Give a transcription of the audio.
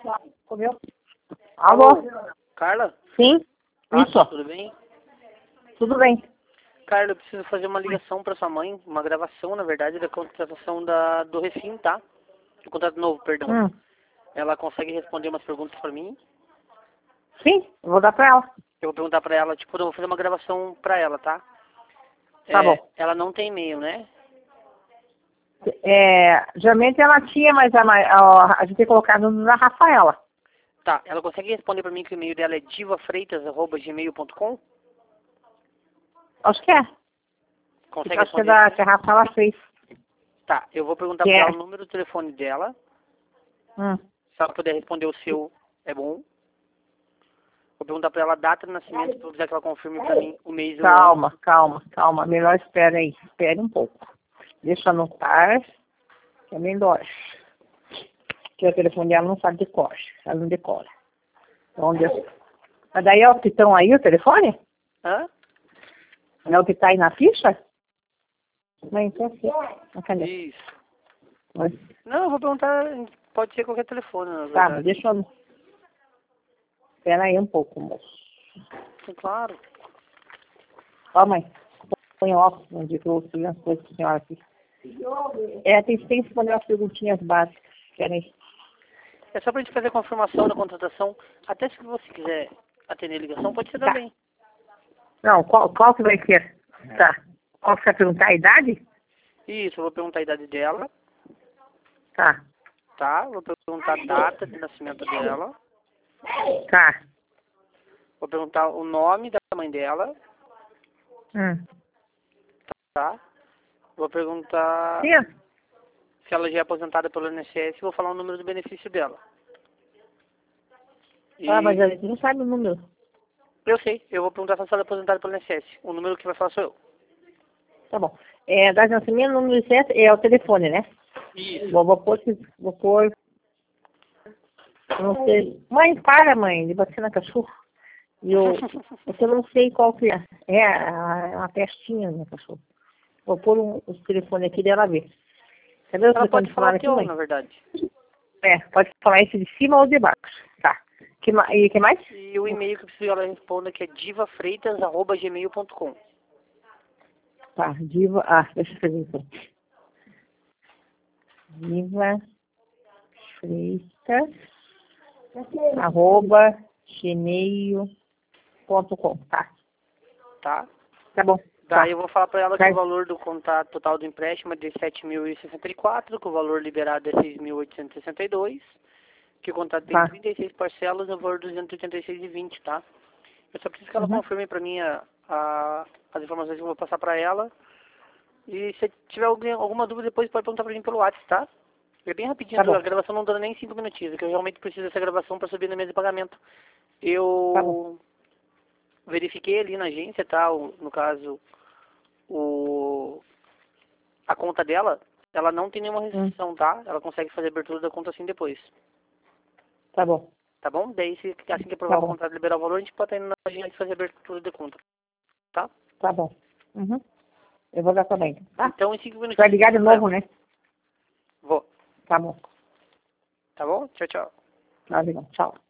Comeu? Alô? Carla? Sim? Isso. Tudo bem? Tudo bem. Carla, eu preciso fazer uma ligação para sua mãe, uma gravação, na verdade, da contratação do Refim, tá? Do contrato novo, perdão. Ela consegue responder umas perguntas para mim? Sim, eu vou dar pra ela. Eu vou perguntar para ela, tipo, eu vou fazer uma gravação para ela, tá? Tá bom. Ela não tem e-mail, né? Geralmente ela tinha, mas a gente tem colocado na Rafaela. Tá, ela consegue responder para mim que o e-mail dela é divafreitas@gmail.com? Acho que é. Consegue Acho que é responder? que a Rafaela fez. Tá, eu vou perguntar Que para é. ela o número do telefone dela. Se ela puder responder o seu, é bom. Vou perguntar para ela a data de nascimento, se eu quiser que ela confirme para mim o mês e o ano. Calma. Melhor espera aí. Espere um pouco. Deixa eu anotar. Que é melhor. Porque o telefone dela não sabe de cor. Ela não decora. Então, mas daí é o que estão aí, o telefone? Hã? É o que está aí na ficha? Não, então sim. Cadê? Isso. Mas, Não, eu vou perguntar, pode ser qualquer telefone, na tá, verdade. deixa eu... Espera aí um pouco, moço. Claro. Ó, mãe. Põe óculos, onde eu vou as coisas para a senhora aqui. Tem que responder as perguntinhas básicas. Querem? É só pra gente fazer a confirmação da contratação. Até se você quiser atender a ligação, pode ser também. Não, qual que vai ser? Tá. Qual que você vai perguntar? A idade? Isso, eu vou perguntar a idade dela, Tá. tá? Vou perguntar a data de nascimento dela. Tá. Vou perguntar o nome da mãe dela, tá? Vou perguntar Sim. se ela já é aposentada pelo INSS e vou falar o número do benefício dela. Ah, mas a gente não sabe o número. Eu sei, eu vou perguntar se ela é aposentada pelo INSS. O número que vai falar sou eu. Tá bom. Data de nascimento, número de certo, é o telefone, né? Isso. Vou pôr... Não sei. Mãe, para, mãe, de bater na cachorro. Eu não sei qual que é. É uma testinha, né, cachorro. Vou pôr os telefones aqui dela ver. Cadê os Ela pode telefones falar o aqui, teu, mãe? na verdade. Pode falar esse de cima ou de baixo. Tá. E que mais? E o e-mail que eu preciso que ela responda que é divafreitas@gmail.com. Tá, Diva... deixa eu fazer então. Diva Freitas @gmail.com. Tá. Tá? Tá bom. Daí eu vou falar pra ela que Tá. o valor do contrato total do empréstimo é de 7.064, que o valor liberado é 6.862, que o contrato tem 36 parcelas no valor de 286,20, tá? Eu só preciso que ela confirme pra mim as informações que eu vou passar pra ela. E se tiver alguma dúvida, depois pode perguntar pra mim pelo WhatsApp, tá? É bem rapidinho, a gravação não dura nem 5 minutinhos, é que eu realmente preciso dessa gravação pra subir na mesa de pagamento. Eu verifiquei ali na agência, tá? No caso, a conta dela, ela não tem nenhuma restrição, tá? Ela consegue fazer a abertura da conta assim depois. Tá bom. Tá bom? Daí, assim que aprovar o contrato e liberar o valor, a gente pode estar indo na agência e fazer a abertura da conta. Tá? Tá bom. Eu vou dar também. Tá? Então, em 5 minutinhos. Vai ligar de novo, né? Vou. Tá bom. Tá bom? Tchau, tchau. Tá legal. Tchau.